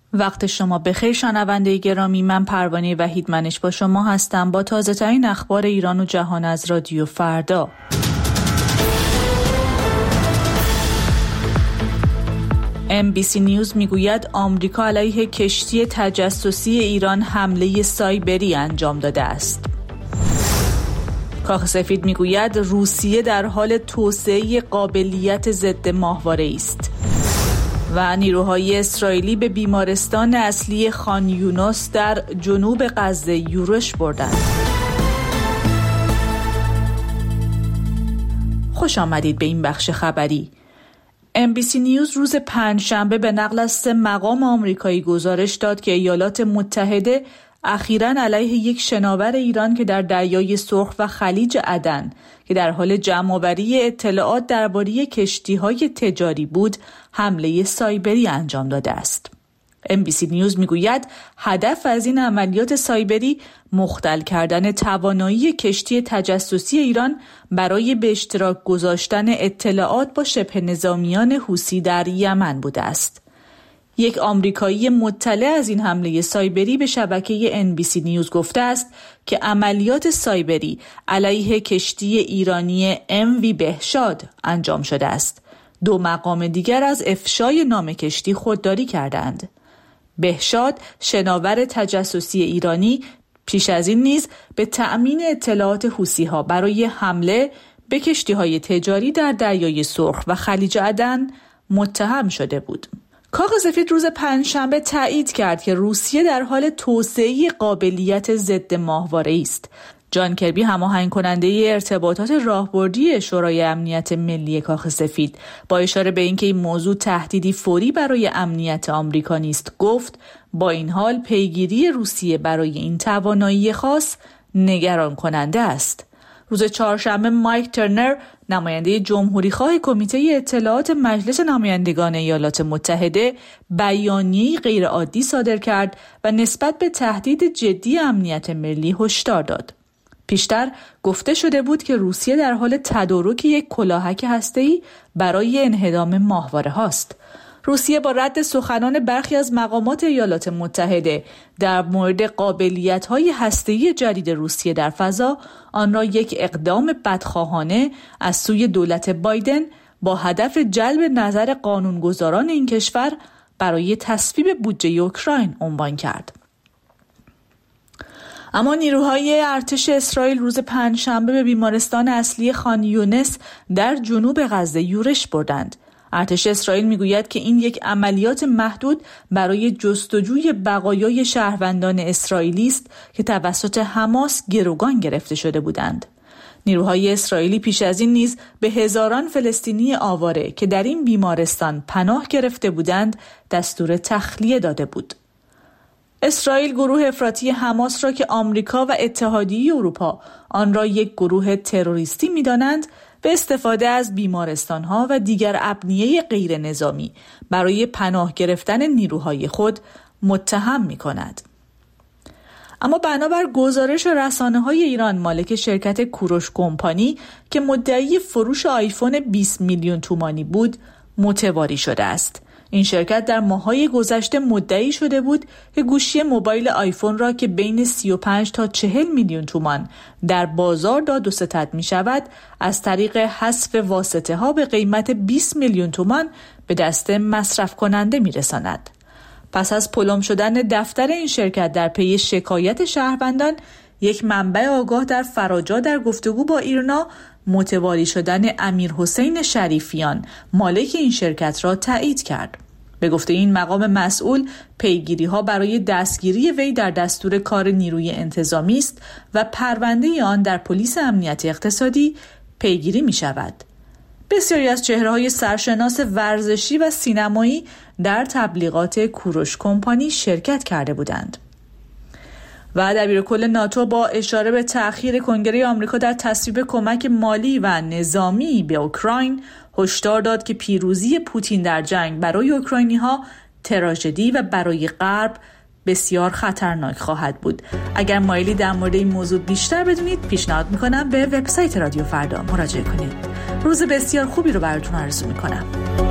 وقت شما بخیر شنونده گرامی، من پروانه وحیدمنش با شما هستم با تازه ترین اخبار ایران و جهان از رادیو فردا. MBC نیوز میگوید آمریکا علیه کشتی تجسسی ایران حمله سایبری انجام داده است. کاخ سفید میگوید روسیه در حال توسعه قابلیت ضد ماهواره است. و نیروهای اسرائیلی به بیمارستان اصلی خان یونس در جنوب غزه یورش بردند. خوش آمدید به این بخش خبری. MBC نیوز روز پنجشنبه به نقل از 3 مقام آمریکایی گزارش داد که ایالات متحده اخیراً علیه یک شناور ایران که در دریای سرخ و خلیج عدن که در حال جمع‌آوری اطلاعات درباره کشتی‌های تجاری بود، حمله سایبری انجام داده است. MBC نیوز میگوید هدف از این عملیات سایبری مختل کردن توانایی کشتی تجسسی ایران برای به اشتراک گذاشتن اطلاعات با شبه نظامیان حوثی در یمن بوده است. یک آمریکایی مطلع از این حمله سایبری به شبکه NBC نیوز گفته است که عملیات سایبری علیه کشتی ایرانی MV بهشاد انجام شده است. 2 مقام دیگر از افشای نام کشتی خودداری کردند. بهشاد شناور تجسسی ایرانی پیش از این نیز به تأمین اطلاعات حوثی‌ها برای حمله به کشتی‌های تجاری در دریای سرخ و خلیج عدن متهم شده بود. کاخ سفید روز پنجشنبه تایید کرد که روسیه در حال توسعه قابلیت ضد ماهواره است. جان کربی هماهنگ کننده ارتباطات راهبردی شورای امنیت ملی کاخ سفید با اشاره به اینکه این موضوع تهدیدی فوری برای امنیت آمریکا نیست گفت با این حال پیگیری روسیه برای این توانایی خاص نگران کننده است. روز چهارشنبه مایک ترنر نماینده جمهوریخواه کمیته اطلاعات مجلس نمایندگان ایالات متحده بیانیه‌ای غیرعادی صادر کرد و نسبت به تهدید جدی امنیت ملی هشدار داد. پیشتر گفته شده بود که روسیه در حال تدارک یک کلاهک هسته‌ای برای انهدام ماهواره هاست. روسیه با رد سخنان برخی از مقامات ایالات متحده در مورد قابلیت‌های هسته‌ای جدید روسیه در فضا، آن را یک اقدام بدخواهانه از سوی دولت بایدن با هدف جلب نظر قانونگذاران این کشور برای تصویب بودجه اوکراین عنوان کرد. اما نیروهای ارتش اسرائیل روز پنجشنبه به بیمارستان اصلی خان یونس در جنوب غزه یورش بردند. ارتش اسرائیل میگوید که این یک عملیات محدود برای جستجوی بقایای شهروندان اسرائیلی است که توسط حماس گروگان گرفته شده بودند. نیروهای اسرائیلی پیش از این نیز به هزاران فلسطینی آواره که در این بیمارستان پناه گرفته بودند دستور تخلیه داده بود. اسرائیل گروه افراطی حماس را که آمریکا و اتحادیه اروپا آن را یک گروه تروریستی می‌دانند به استفاده از بیمارستان‌ها و دیگر ابنیه غیر نظامی برای پناه گرفتن نیروهای خود متهم می‌کند. اما بنابر گزارش رسانه‌های ایران، مالک شرکت کوروش کمپانی که مدعی فروش آیفون 20 میلیون تومانی بود متواری شده است. این شرکت در ماه‌های گذشته مدعی شده بود که گوشی موبایل آیفون را که بین 35 تا 40 میلیون تومان در بازار داد و ستد می شود از طریق حذف واسطه ها به قیمت 20 میلیون تومان به دست مصرف کننده می رساند. پس از پلم شدن دفتر این شرکت در پی شکایت شهروندان، یک منبع آگاه در فراجا در گفتگو با ایرنا متواری شدن امیرحسین شریفیان مالک این شرکت را تایید کرد. به گفته این مقام مسئول، پیگیری‌ها برای دستگیری وی در دستور کار نیروی انتظامی است و پرونده آن در پلیس امنیت اقتصادی پیگیری می‌شود. بسیاری از چهره‌های سرشناس ورزشی و سینمایی در تبلیغات کوروش کمپانی شرکت کرده بودند. و دبیرکل ناتو با اشاره به تأخیر کنگره آمریکا در تصویب کمک مالی و نظامی به اوکراین هشدار داد که پیروزی پوتین در جنگ برای اوکراینی‌ها تراژدی و برای غرب بسیار خطرناک خواهد بود. اگر مایلی در مورد این موضوع بیشتر بدونید، پیشنهاد می‌کنم به وبسایت رادیو فردا مراجعه کنید. روز بسیار خوبی رو براتون آرزو می‌کنم.